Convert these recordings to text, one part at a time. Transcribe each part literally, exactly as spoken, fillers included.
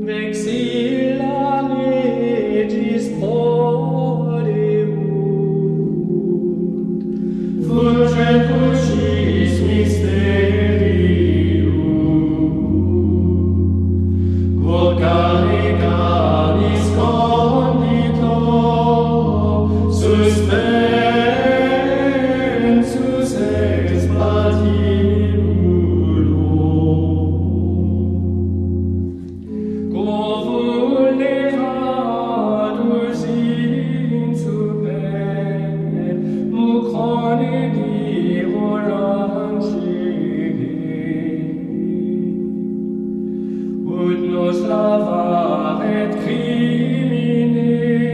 Vexilla legis prodeunt, fulget crucis mysterium, quod carnegalis condito, suspensus ex patibulo. Vulneratus insupet, mucrone diro lancere, ut nos lavaret crimine,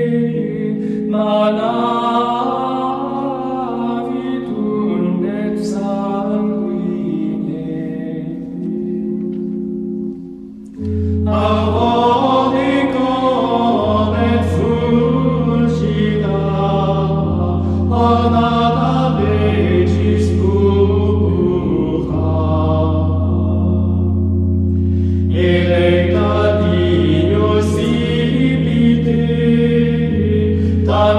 manavitunt et sanguine. Aurore corret fulgida, ornata regis purpura, electa dignus ibite, tam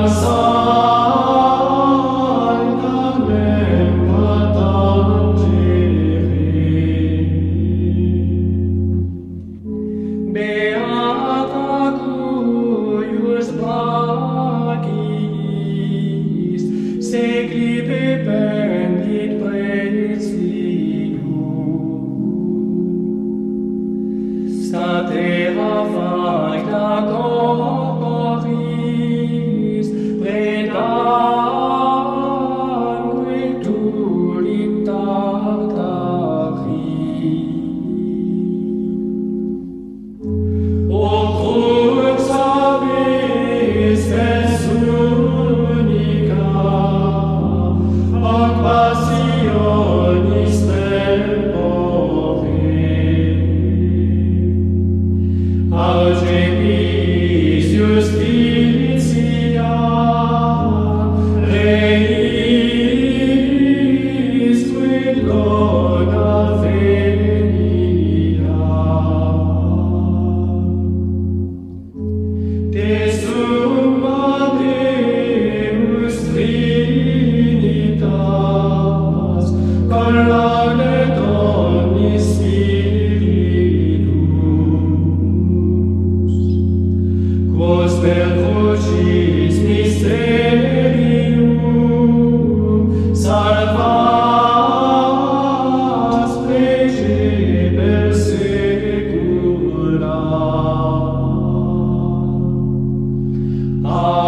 sancta memora tangere. Beata cuius brachis seclipe pendit presidium, statera facta corporis predanque tulit tartari. O crux habis es unica, ac passionis tempore, algemis justitia, reis quid lona venia. De summa Deus Trinitas, collaudet omnis spiritus, quos per crucis mysterium salvas precepere secula. Amen.